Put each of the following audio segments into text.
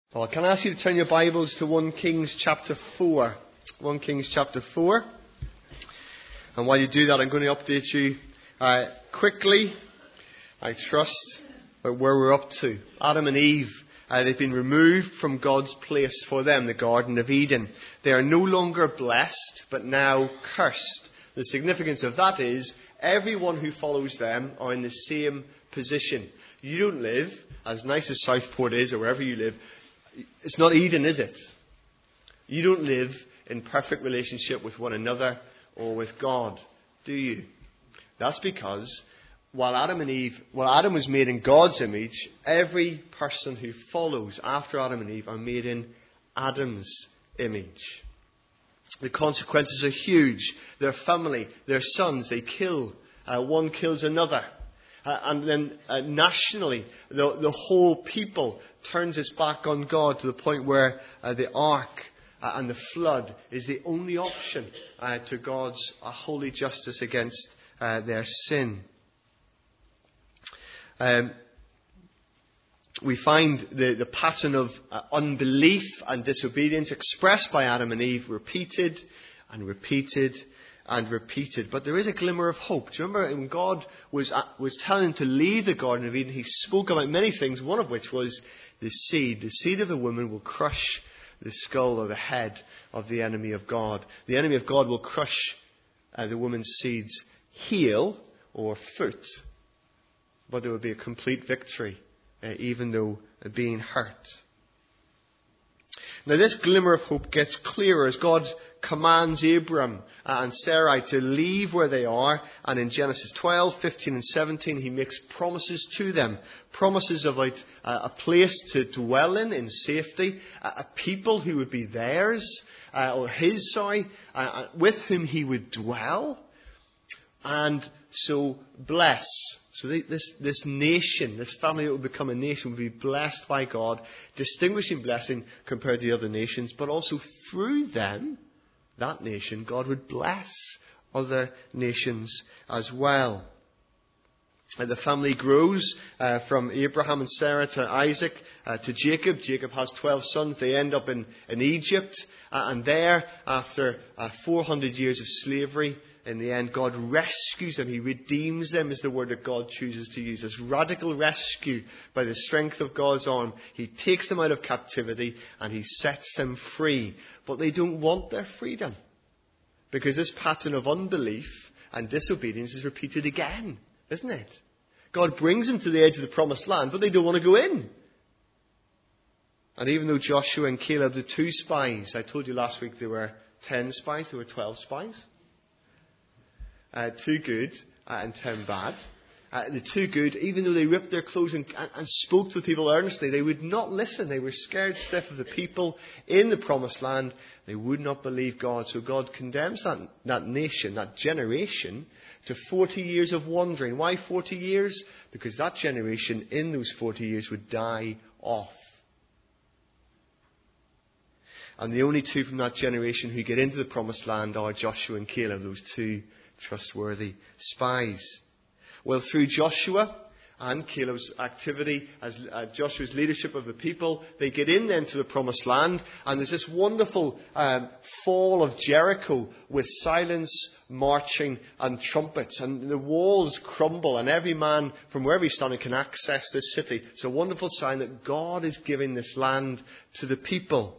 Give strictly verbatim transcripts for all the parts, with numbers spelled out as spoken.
Well, can I ask you to turn your Bibles to First Kings chapter four. First Kings chapter four. And while you do that, I'm going to update you uh, quickly, I trust, about where we're up to. Adam and Eve, uh, they've been removed from God's place for them, the Garden of Eden. They are no longer blessed, but now cursed. The significance of that is, everyone who follows them are in the same position. You don't live, as nice as Southport is, or wherever you live, it's not Eden, is it? You don't live in perfect relationship with one another or with God, do you? That's because while Adam and Eve, while Adam was made in God's image, every person who follows after Adam and Eve are made in Adam's image. The consequences are huge. Their family, their sons, they kill. Uh, one kills another. Uh, and then uh, nationally, the, the whole people turns its back on God to the point where uh, the ark uh, and the flood is the only option uh, to God's uh, holy justice against uh, their sin. Um, we find the, the pattern of uh, unbelief and disobedience expressed by Adam and Eve repeated and repeated and repeated. But there is a glimmer of hope. Do you remember when God was uh, was telling them to leave the Garden of Eden, He spoke about many things, one of which was the seed. The seed of the woman will crush the skull or the head of the enemy of God. The enemy of God will crush uh, the woman's seed's heel or foot. But there will be a complete victory, uh, even though uh, being hurt. Now this glimmer of hope gets clearer as God commands Abram and Sarai to leave where they are. And in Genesis twelve, fifteen and seventeen, He makes promises to them. Promises about uh, a place to dwell in, in safety. A, a people who would be theirs, uh, or His, sorry, uh, with whom He would dwell. And so bless. So this, this nation, this family that will become a nation, will be blessed by God, distinguishing blessing compared to the other nations, but also through them, that nation, God would bless other nations as well. And the family grows uh, from Abraham and Sarah to Isaac uh, to Jacob. Jacob has twelve sons. They end up in, in Egypt. Uh, and there, after uh, four hundred years of slavery, in the end, God rescues them. He redeems them is the word that God chooses to use. This radical rescue by the strength of God's arm. He takes them out of captivity and He sets them free. But they don't want their freedom. Because this pattern of unbelief and disobedience is repeated again, isn't it? God brings them to the edge of the promised land, but they don't want to go in. And even though Joshua and Caleb, the two spies, I told you last week there were ten spies, there were twelve spies. Uh, two good uh, and ten bad. Uh, the two good, even though they ripped their clothes and, and, and spoke to the people earnestly, they would not listen. They were scared stiff of the people in the promised land. They would not believe God. So God condemns that, that nation, that generation, to forty years of wandering. Why forty years? Because that generation in those forty years would die off. And the only two from that generation who get into the promised land are Joshua and Caleb, those two trustworthy spies. Well, through Joshua and Caleb's activity as uh, Joshua's leadership of the people, they get in then to the promised land, and there's this wonderful um, fall of Jericho with silence, marching and trumpets, and the walls crumble and every man from wherever he's standing can access this city. It's a wonderful sign that God is giving this land to the people.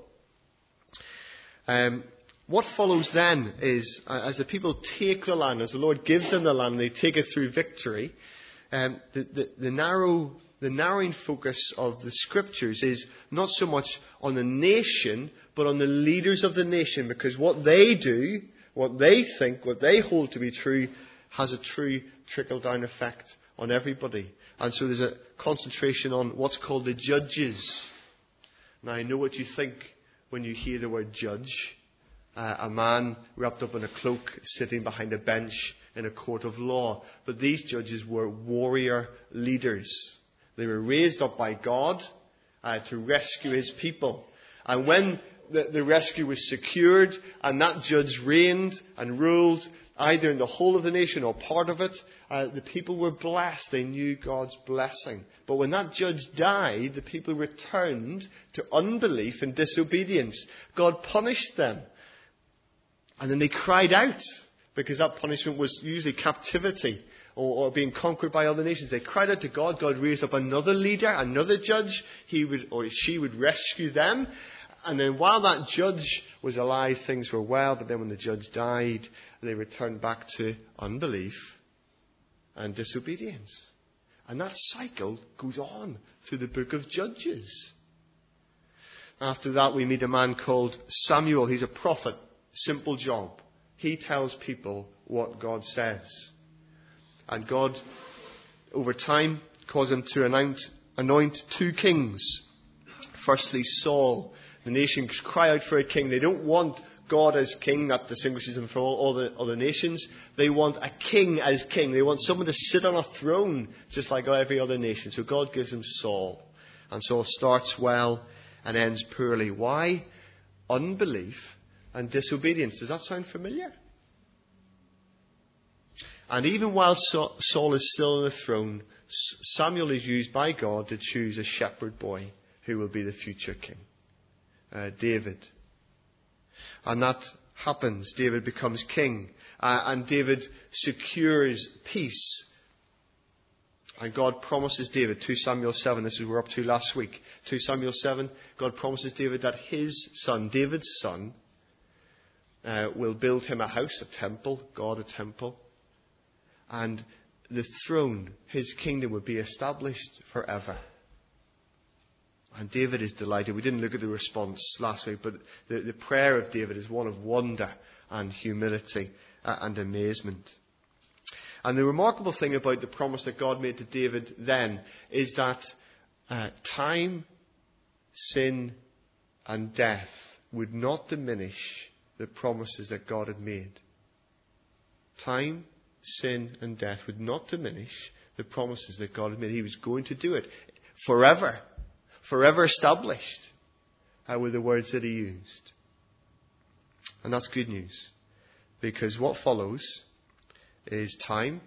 Um, What follows then is, uh, as the people take the land, as the Lord gives them the land, they take it through victory, um, the, the, the narrow, the narrowing focus of the Scriptures is not so much on the nation, but on the leaders of the nation, because what they do, what they think, what they hold to be true, has a true trickle-down effect on everybody. And so there's a concentration on what's called the judges. Now, I know what you think when you hear the word judge. Uh, a man wrapped up in a cloak sitting behind a bench in a court of law. But these judges were warrior leaders. They were raised up by God uh, to rescue His people. And when the, the rescue was secured and that judge reigned and ruled either in the whole of the nation or part of it, uh, the people were blessed. They knew God's blessing. But when that judge died, the people returned to unbelief and disobedience. God punished them. And then they cried out, because that punishment was usually captivity or, or being conquered by other nations. They cried out to God. God raised up another leader, another judge. He would, or she would rescue them. And then while that judge was alive, things were well. But then when the judge died, they returned back to unbelief and disobedience. And that cycle goes on through the book of Judges. After that, we meet a man called Samuel. He's a prophet. Simple job. He tells people what God says. And God, over time, caused him to anoint, anoint two kings. Firstly, Saul. The nations cry out for a king. They don't want God as king. That distinguishes him from all, all the other nations. They want a king as king. They want someone to sit on a throne, just like every other nation. So God gives him Saul. And Saul starts well and ends poorly. Why? Unbelief and disobedience. Does that sound familiar? And even while Saul is still on the throne, Samuel is used by God to choose a shepherd boy who will be the future king. Uh, David. And that happens. David becomes king. Uh, and David secures peace. And God promises David, Second Samuel seven, this is what we're up to last week. Second Samuel seven, God promises David that his son, David's son, uh, will build him a house, a temple, God a temple. And the throne, his kingdom, would be established forever. And David is delighted. We didn't look at the response last week, but the, the prayer of David is one of wonder and humility and amazement. And the remarkable thing about the promise that God made to David then is that uh, time, sin, and death would not diminish the promises that God had made. Time, sin, and death would not diminish the promises that God had made. He was going to do it forever. Forever established uh, were the words that he used. And that's good news. Because what follows is time,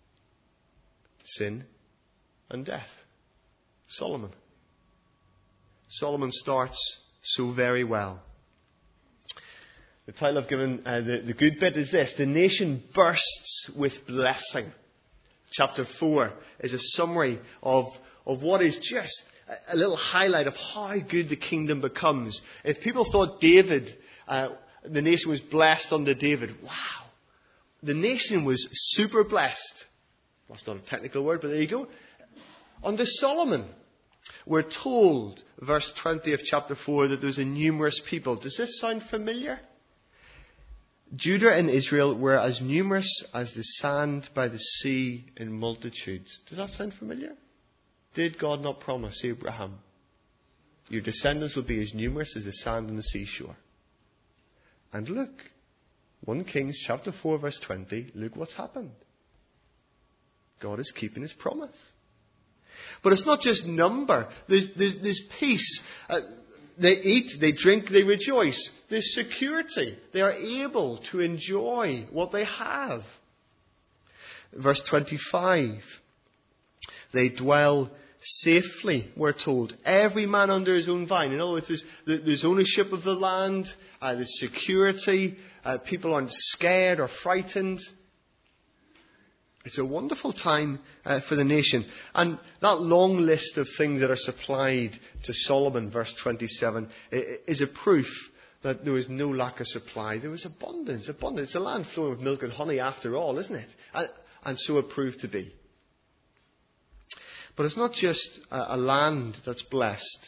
sin, and death. Solomon. Solomon starts so very well. The title I've given, uh, the, the good bit is this: the nation bursts with blessing. Chapter four is a summary of, of what is just a little highlight of how good the kingdom becomes. If people thought David, uh, the nation was blessed under David, wow. The nation was super blessed. That's not a technical word, but there you go. Under Solomon, we're told, verse twenty of chapter four, that there's a numerous people. Does this sound familiar? Judah and Israel were as numerous as the sand by the sea in multitudes. Does that sound familiar? Did God not promise Abraham, your descendants will be as numerous as the sand on the seashore? And look, First Kings chapter four verse twenty, look what's happened. God is keeping his promise. But it's not just number. There's, there's, there's peace. Uh, they eat, they drink, they rejoice. There's security. They are able to enjoy what they have. Verse twenty-five. They dwell safely, we're told. Every man under his own vine. In other words, there's, there's ownership of the land. Uh, there's security. Uh, people aren't scared or frightened. It's a wonderful time uh, for the nation. And that long list of things that are supplied to Solomon, verse twenty-seven, is a proof that there was no lack of supply. There was abundance. Abundance. It's a land flowing with milk and honey after all, isn't it? And, and so it proved to be. But it's not just a land that's blessed.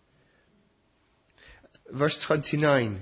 Verse twenty-nine.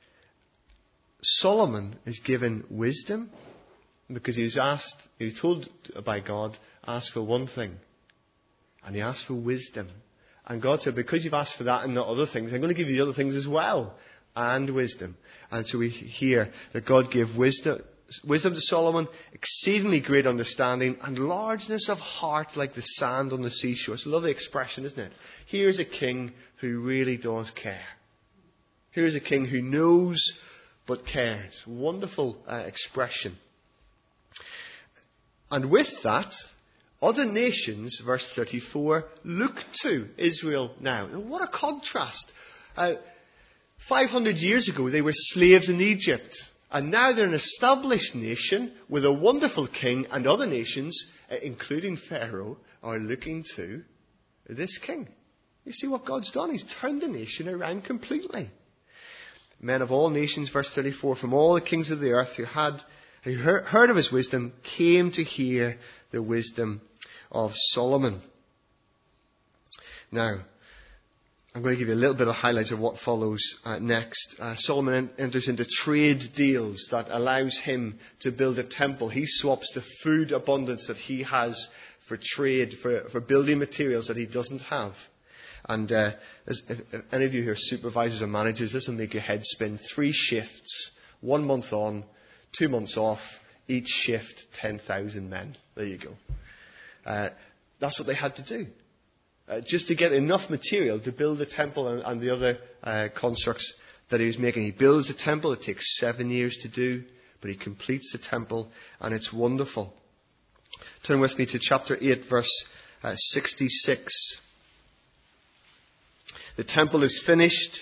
Solomon is given wisdom because he was asked, he was told by God, ask for one thing. And he asked for wisdom. And God said, because you've asked for that and not other things, I'm going to give you the other things as well. And wisdom. And so we hear that God gave wisdom. Wisdom to Solomon, exceedingly great understanding, and largeness of heart like the sand on the seashore. It's a lovely expression, isn't it? Here's a king who really does care. Here's a king who knows but cares. Wonderful uh, expression. And with that, other nations, verse thirty-four, look to Israel now. What a contrast. Uh, five hundred years ago, they were slaves in Egypt. And now they're an established nation with a wonderful king, and other nations, uh, including Pharaoh, are looking to this king. You see what God's done? He's turned the nation around completely. Men of all nations, verse thirty-four, from all the kings of the earth who had who heard of his wisdom, came to hear the wisdom of Solomon. Now, I'm going to give you a little bit of highlights of what follows uh, next. Uh, Solomon enters into trade deals that allows him to build a temple. He swaps the food abundance that he has for trade, for, for building materials that he doesn't have. And uh, as, if, if any of you who are supervisors or managers, this will make your head spin. Three shifts, one month on, two months off, each shift ten thousand men. There you go. Uh, that's what they had to do. Uh, just to get enough material to build the temple and, and the other uh, constructs that he was making. He builds the temple. It takes seven years to do, but he completes the temple, and it's wonderful. Turn with me to chapter eight, verse uh, sixty-six. The temple is finished.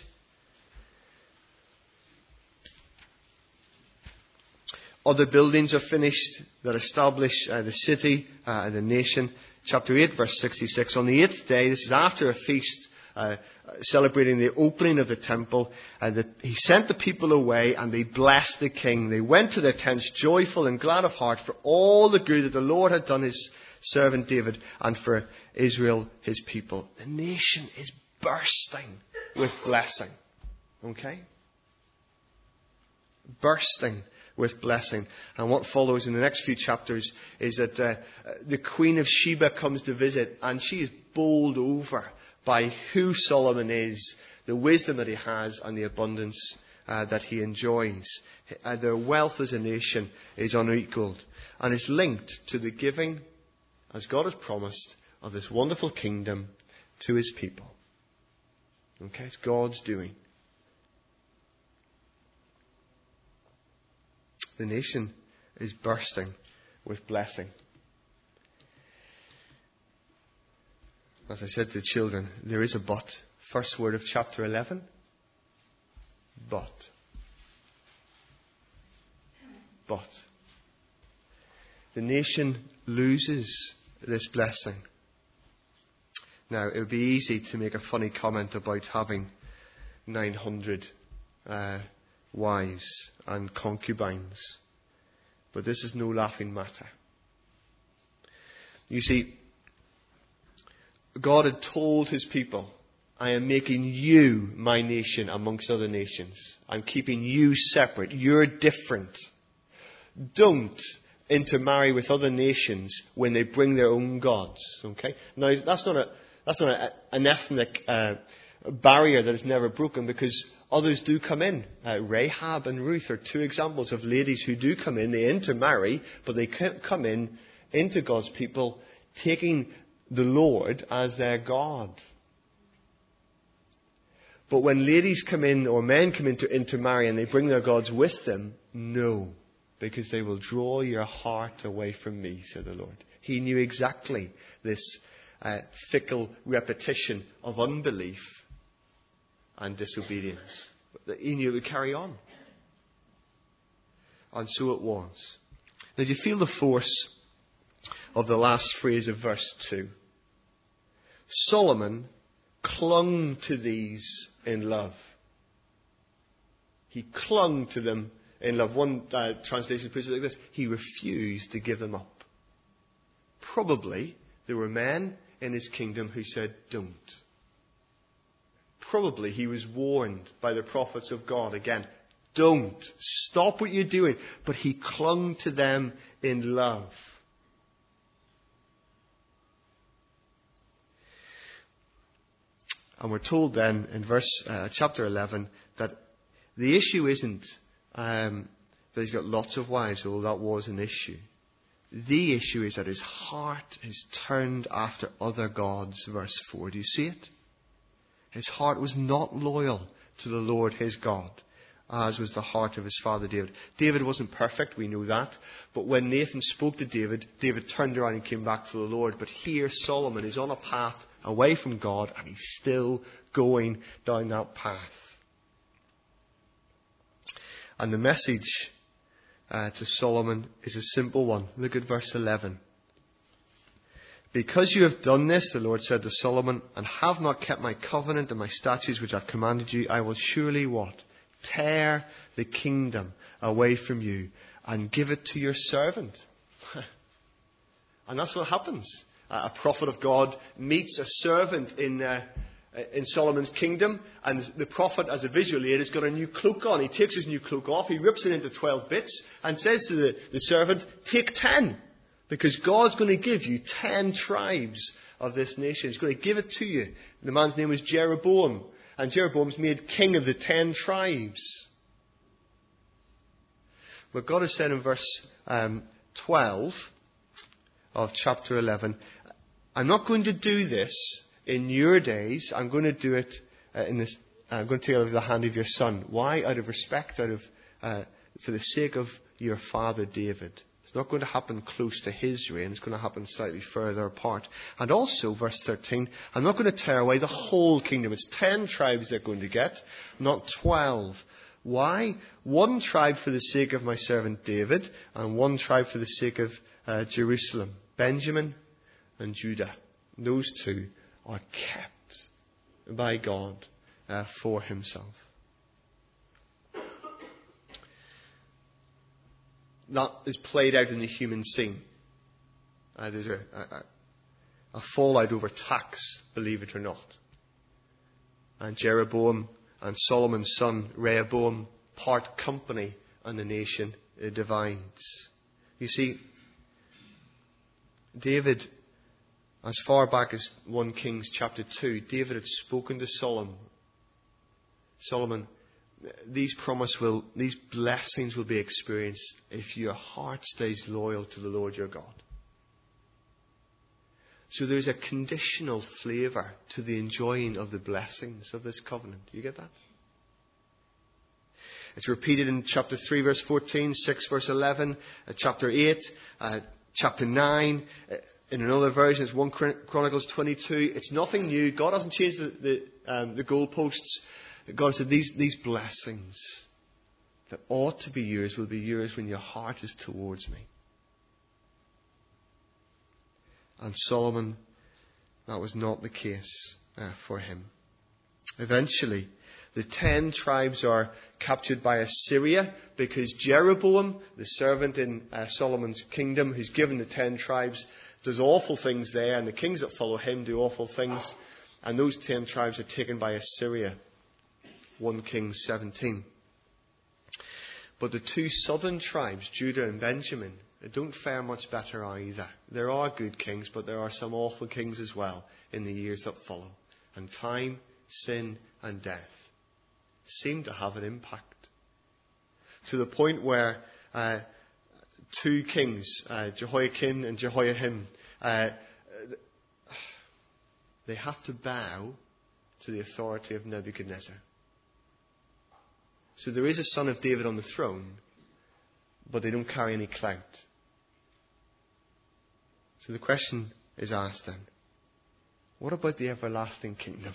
Other buildings are finished that establish uh, the city uh, and the nation. Chapter eight, verse sixty-six. On the eighth day, this is after a feast, uh, celebrating the opening of the temple, and the, he sent the people away, and they blessed the king. They went to their tents joyful and glad of heart for all the good that the Lord had done his servant David, and for Israel, his people. The nation is bursting with blessing. Okay? Bursting with blessing. And what follows in the next few chapters is that uh, the Queen of Sheba comes to visit, and she is bowled over by who Solomon is, the wisdom that he has, and the abundance uh, that he enjoys. Uh, their wealth as a nation is unequaled, and is linked to the giving, as God has promised, of this wonderful kingdom to his people. Okay, it's God's doing. The nation is bursting with blessing. As I said to the children, there is a but. First word of chapter eleven. But. But. The nation loses this blessing. Now, it would be easy to make a funny comment about having nine hundred uh, wives and concubines. But this is no laughing matter. You see, God had told his people, I am making you my nation amongst other nations. I'm keeping you separate. You're different. Don't intermarry with other nations when they bring their own gods. Okay? Now, that's not a that's not a, an ethnic uh, barrier that is never broken, because others do come in. Uh, Rahab and Ruth are two examples of ladies who do come in. They intermarry, but they come in into God's people, taking the Lord as their God. But when ladies come in, or men come in to intermarry, and they bring their gods with them, no, because they will draw your heart away from me, said the Lord. He knew exactly this uh, fickle repetition of unbelief and disobedience. He knew it would carry on. And so it was. Now, do you feel the force of the last phrase of verse two? Solomon clung to these in love. He clung to them in love. One uh, translation puts it like this: he refused to give them up. Probably there were men in his kingdom who said, don't. Probably he was warned by the prophets of God again, don't. Stop what you're doing. But he clung to them in love. And we're told then in verse uh, chapter eleven that the issue isn't um, that he's got lots of wives, although that was an issue. The issue is that his heart is turned after other gods, verse four. Do you see it? His heart was not loyal to the Lord his God. as was the heart of his father David. David wasn't perfect, we know that. But when Nathan spoke to David, David turned around and came back to the Lord. But here Solomon is on a path away from God, and he's still going down that path. And the message uh, to Solomon is a simple one. Look at verse eleven. Because you have done this, the Lord said to Solomon, and have not kept my covenant and my statutes which I've commanded you, I will surely what? Tear the kingdom away from you and give it to your servant. And that's what happens. A prophet of God meets a servant in uh, in Solomon's kingdom, and the prophet, as a visual aid, has got a new cloak on. He takes his new cloak off, he rips it into twelve bits, and says to the, the servant, take ten. Because God's going to give you ten tribes of this nation. He's going to give it to you. The man's name was Jeroboam. And Jeroboam's made king of the ten tribes. But God has said in verse um, twelve of chapter eleven, I'm not going to do this in your days. I'm going to do it uh, in this. Uh, I'm going to take it out of the hand of your son. Why? Out of respect, out of uh, for the sake of your father David. It's not going to happen close to his reign. It's going to happen slightly further apart. And also, verse thirteen, I'm not going to tear away the whole kingdom. It's ten tribes they're going to get, not twelve. Why? One tribe for the sake of my servant David, and one tribe for the sake of uh, Jerusalem. Benjamin and Judah. Those two are kept by God uh, for himself. That is played out in the human scene. Uh, there's a, a, a fallout over tax, believe it or not. And Jeroboam and Solomon's son Rehoboam part company, and the nation uh, divides. You see, David, as far back as First Kings chapter two, David had spoken to Solomon. Solomon, these promise will, these blessings will be experienced if your heart stays loyal to the Lord your God. So there's a conditional flavour to the enjoying of the blessings of this covenant. Do you get that? It's repeated in chapter three, verse fourteen, six, verse eleven, uh, chapter eight, uh, chapter nine. Uh, in another version, it's First Chronicles twenty-two. It's nothing new. God hasn't changed the, the, um, the goalposts. God said, these, these blessings that ought to be yours will be yours when your heart is towards me. And Solomon, that was not the case uh, for him. Eventually, the ten tribes are captured by Assyria because Jeroboam, the servant in uh, Solomon's kingdom, who's given the ten tribes, does awful things there, and the kings that follow him do awful things. And those ten tribes are taken by Assyria. First Kings seventeen. But the two southern tribes, Judah and Benjamin, they don't fare much better either. There are good kings, but there are some awful kings as well in the years that follow. And time, sin, and death seem to have an impact. To the point where uh, two kings, uh, Jehoiakim and Jehoiahim, uh, they have to bow to the authority of Nebuchadnezzar. So there is a son of David on the throne, but they don't carry any clout. So the question is asked then, what about the everlasting kingdom?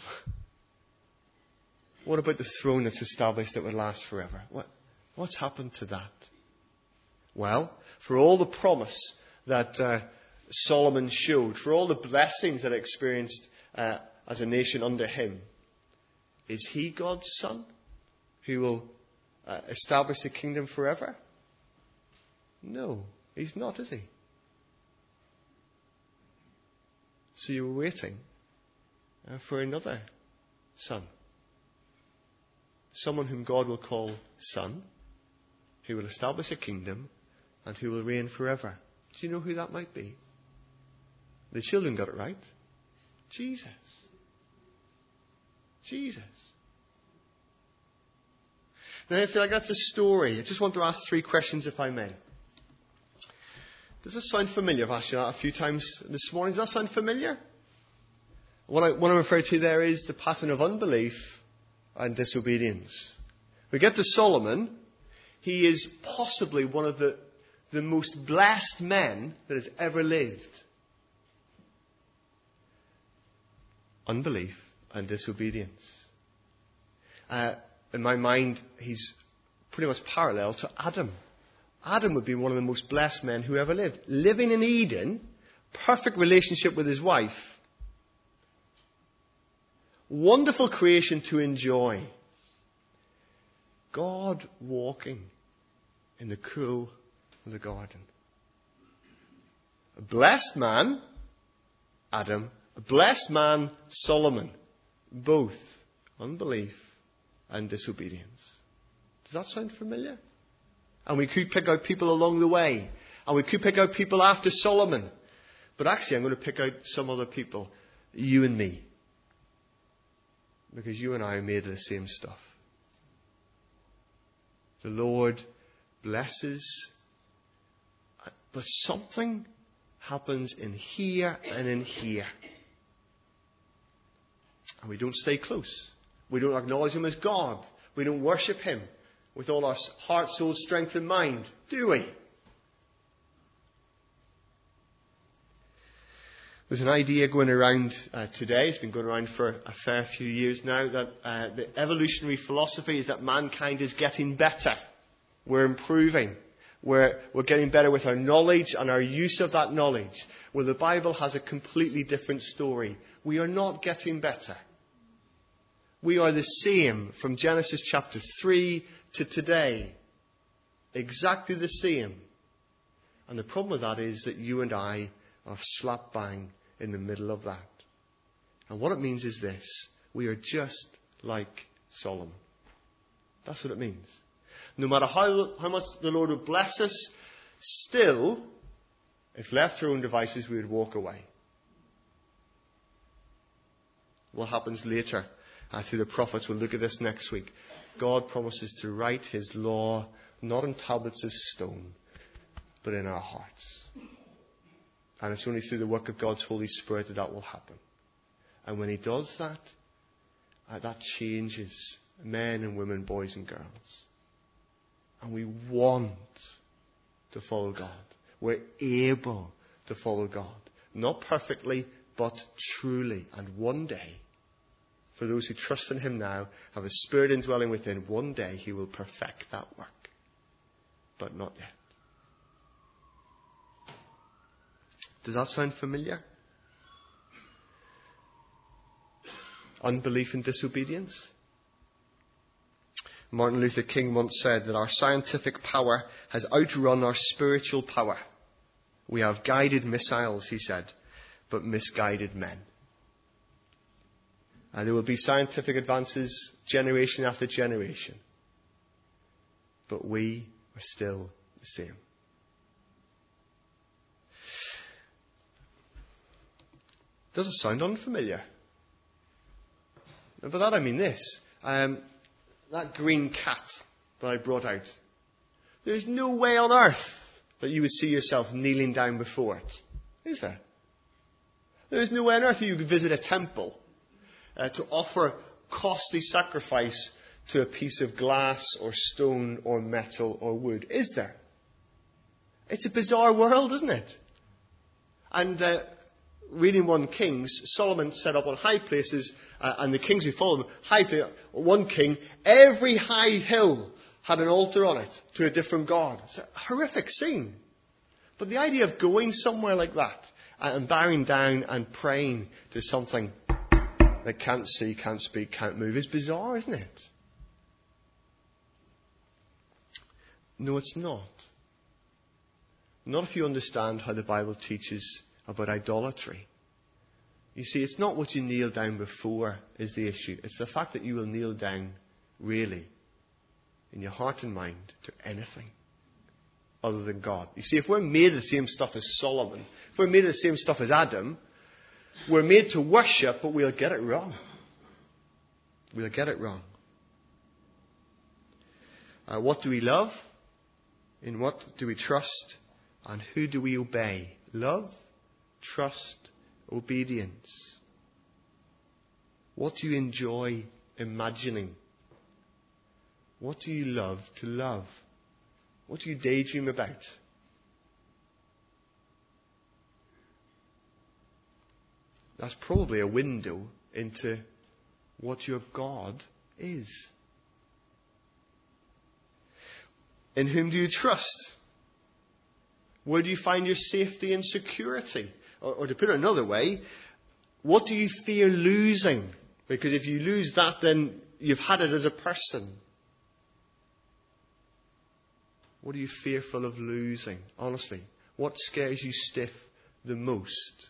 What about the throne that's established that will last forever? What, what's happened to that? Well, for all the promise that uh, Solomon showed, for all the blessings that experienced uh, as a nation under him, is he God's son who will uh, establish the kingdom forever? No, he's not, is he? So you were waiting uh, for another son. Someone whom God will call son, who will establish a kingdom, and who will reign forever. Do you know who that might be? The children got it right. Jesus. Jesus. Now, I feel like that's a story. I just want to ask three questions, if I may. Does this sound familiar? I've asked you that a few times this morning. Does that sound familiar? What, I, what I'm referring to there is the pattern of unbelief and disobedience. We get to Solomon. He is possibly one of the, the most blessed men that has ever lived. Unbelief and disobedience. Uh, in my mind, he's pretty much parallel to Adam. Adam would be one of the most blessed men who ever lived. Living in Eden, perfect relationship with his wife. Wonderful creation to enjoy. God walking in the cool of the garden. A blessed man, Adam. A blessed man, Solomon. Both unbelief and disobedience. Does that sound familiar? And we could pick out people along the way. And we could pick out people after Solomon. But actually I'm going to pick out some other people. You and me. Because you and I are made of the same stuff. The Lord blesses. But something happens in here and in here. And we don't stay close. We don't acknowledge Him as God. We don't worship Him with all our heart, soul, strength and mind. Do we? There's an idea going around uh, today, it's been going around for a fair few years now, that uh, the evolutionary philosophy is that mankind is getting better. We're improving. We're, we're getting better with our knowledge and our use of that knowledge. Well, the Bible has a completely different story. We are not getting better. We are the same from Genesis chapter three to today. Exactly the same. And the problem with that is that you and I are slap bang in the middle of that. And what it means is this. We are just like Solomon. That's what it means. No matter how, how much the Lord would bless us, still, if left to our own devices, we would walk away. What happens later uh, through the prophets, we'll look at this next week. God promises to write His law not in tablets of stone, but in our hearts. And it's only through the work of God's Holy Spirit that that will happen. And when He does that, uh, that changes men and women, boys and girls. And we want to follow God. We're able to follow God. Not perfectly, but truly. And one day, for those who trust in Him now, have a Spirit indwelling within, one day He will perfect that work. But not yet. Does that sound familiar? Unbelief and disobedience? Martin Luther King once said that our scientific power has outrun our spiritual power. We have guided missiles, he said, but misguided men. And there will be scientific advances generation after generation. But we are still the same. Does it sound unfamiliar? And by that I mean this. Um, that green cat that I brought out. There's no way on earth that you would see yourself kneeling down before it. Is there? There's no way on earth that you could visit a temple uh, to offer costly sacrifice to a piece of glass or stone or metal or wood. Is there? It's a bizarre world, isn't it? And uh, reading First Kings, Solomon set up on high places, uh, and the kings who followed him, high place, one king, every high hill had an altar on it to a different god. It's a horrific scene. But the idea of going somewhere like that and bowing down and praying to something that can't see, can't speak, can't move is bizarre, isn't it? No, it's not. Not if you understand how the Bible teaches about idolatry. You see, it's not what you kneel down before is the issue. It's the fact that you will kneel down, really, in your heart and mind, to anything other than God. You see, if we're made of the same stuff as Solomon, if we're made of the same stuff as Adam, we're made to worship, but we'll get it wrong. We'll get it wrong. Uh, what do we love? In what do we trust? And who do we obey? Love, trust, obedience. What do you enjoy imagining? What do you love to love? What do you daydream about? That's probably a window into what your God is. In whom do you trust? Where do you find your safety and security? Or, or to put it another way, what do you fear losing? Because if you lose that, then you've had it as a person. What are you fearful of losing? Honestly, what scares you stiff the most?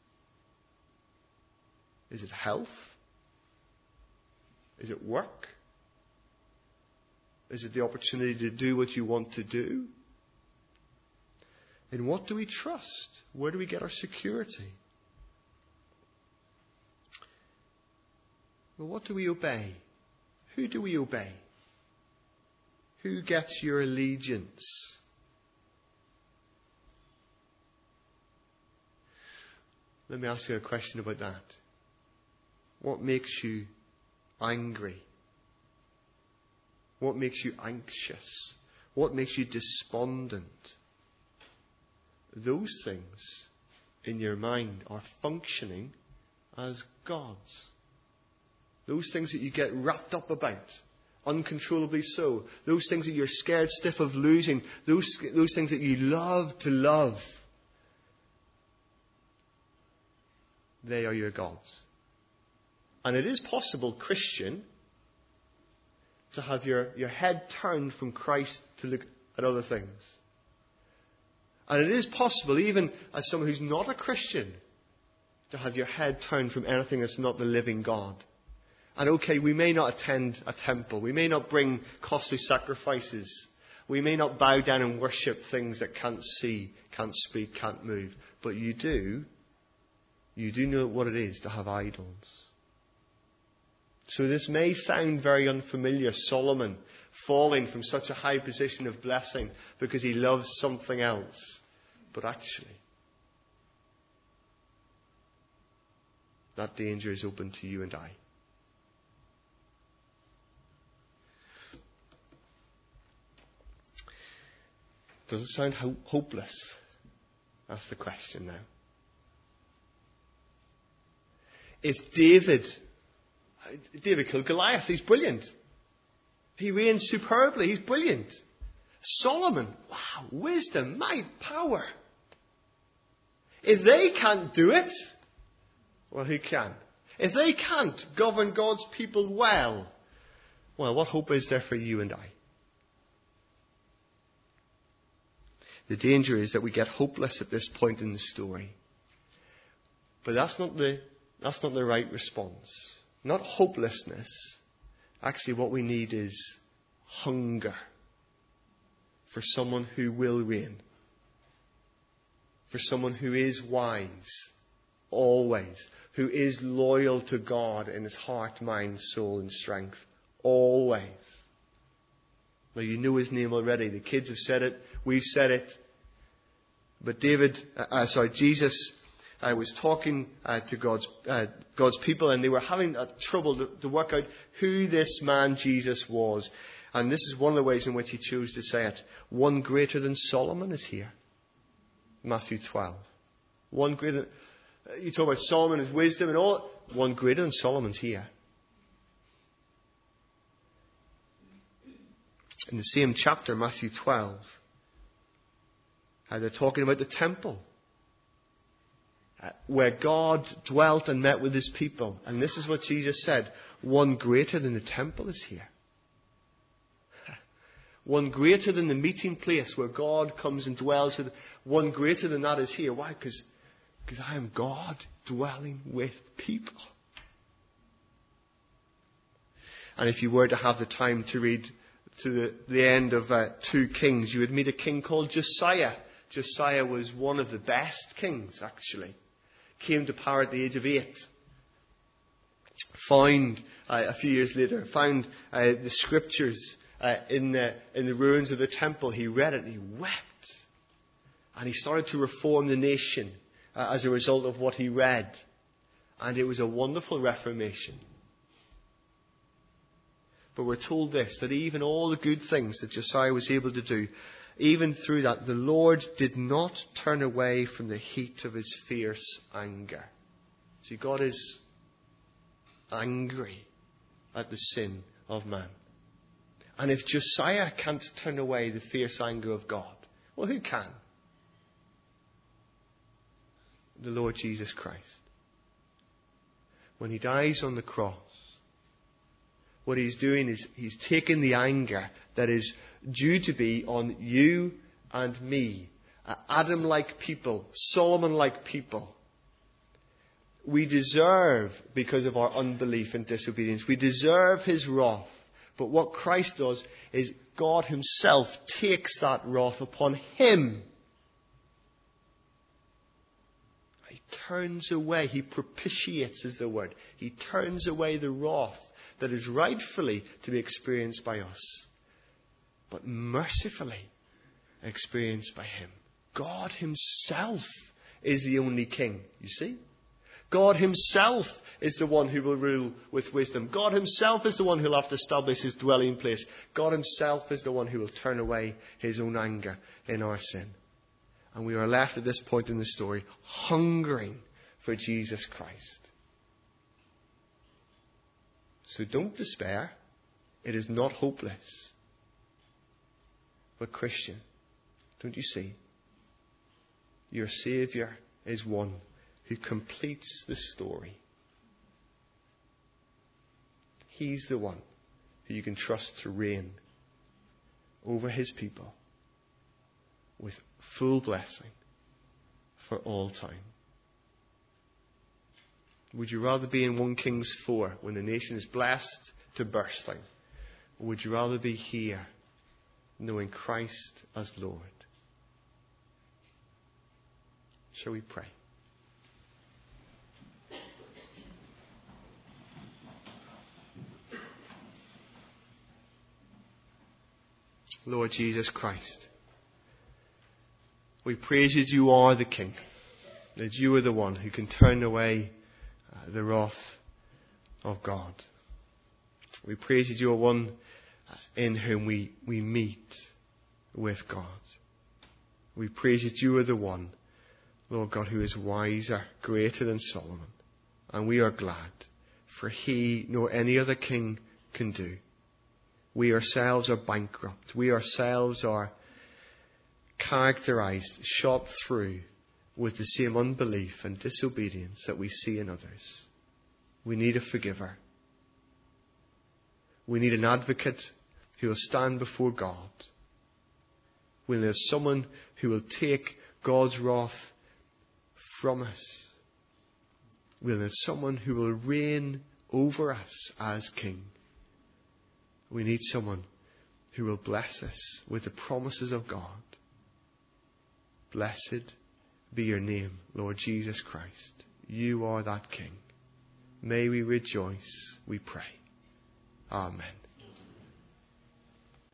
Is it health? Is it work? Is it the opportunity to do what you want to do? In what do we trust? Where do we get our security? Well, what do we obey? Who do we obey? Who gets your allegiance? Let me ask you a question about that. What makes you angry? What makes you anxious? What makes you despondent? Those things in your mind are functioning as gods. Those things that you get wrapped up about, uncontrollably so. Those things that you're scared stiff of losing. Those, those things that you love to love. They are your gods. And it is possible, Christian, to have your, your head turned from Christ to look at other things. And it is possible, even as someone who's not a Christian, to have your head turned from anything that's not the living God. And okay, we may not attend a temple. We may not bring costly sacrifices. We may not bow down and worship things that can't see, can't speak, can't move. But you do, you do know what it is to have idols. So this may sound very unfamiliar. Solomon falling from such a high position of blessing because he loves something else. But actually, that danger is open to you and I. Does it sound ho- hopeless? That's the question now. If David, David killed Goliath, he's brilliant. He reigns superbly, he's brilliant. Solomon, wow, wisdom, might, power. If they can't do it, well, who can? If they can't govern God's people well, well, what hope is there for you and I? The danger is that we get hopeless at this point in the story. But that's not the, that's not the right response. Not hopelessness. Actually, what we need is hunger for someone who will reign. For someone who is wise, always. Who is loyal to God in his heart, mind, soul and strength. Always. Now you know his name already. The kids have said it. We've said it. But David, uh, sorry, Jesus uh, was talking uh, to God's uh, God's people, and they were having uh, trouble to, to work out who this man Jesus was. And this is one of the ways in which he chose to say it. One greater than Solomon is here. Matthew twelve. One greater. Uh, you talk about Solomon, his wisdom and all. One greater than Solomon's here. In the same chapter, Matthew twelve, uh, they're talking about the temple, uh, where God dwelt and met with his people. And this is what Jesus said: one greater than the temple is here. One greater than the meeting place where God comes and dwells with. One greater than that is here. Why? Because because I am God dwelling with people. And if you were to have the time to read to the, the end of uh, two Kings, you would meet a king called Josiah. Josiah was one of the best kings, actually. Came to power at the age of eight. Found, uh, a few years later, found uh, the scriptures uh, in, the, in the ruins of the temple. He read it and he wept. And he started to reform the nation uh, as a result of what he read. And it was a wonderful reformation. But we're told this, that even all the good things that Josiah was able to do, even through that, the Lord did not turn away from the heat of his fierce anger. See, God is angry at the sin of man. And if Josiah can't turn away the fierce anger of God, well, who can? The Lord Jesus Christ. When he dies on the cross, what he's doing is he's taking the anger that is due to be on you and me, Adam-like people, Solomon-like people. We deserve, because of our unbelief and disobedience, we deserve his wrath. But what Christ does is God himself takes that wrath upon him. He turns away, he propitiates is the word. He turns away the wrath that is rightfully to be experienced by us, but mercifully experienced by him. God himself is the only king, you see. God himself is the one who will rule with wisdom. God himself is the one who will have to establish his dwelling place. God himself is the one who will turn away his own anger in our sin. And we are left at this point in the story hungering for Jesus Christ. So don't despair. It is not hopeless. But Christian, don't you see? Your Saviour is one who completes the story. He's the one who you can trust to reign over his people with full blessing for all time. Would you rather be in First Kings four when the nation is blessed to bursting? Or would you rather be here knowing Christ as Lord? Shall we pray? Lord Jesus Christ, we praise you that you are the King, that you are the one who can turn away uh, the wrath of God. We praise you that you are one in whom we, we meet with God. We praise you that you are the one, Lord God, who is wiser, greater than Solomon. And we are glad, for he nor any other king can do. We ourselves are bankrupt. We ourselves are characterized, shot through with the same unbelief and disobedience that we see in others. We need a forgiver. We need an advocate who will stand before God. We need someone who will take God's wrath from us. We need someone who will reign over us as King. We need someone who will bless us with the promises of God. Blessed be your name, Lord Jesus Christ. You are that King. May we rejoice, we pray. Amen.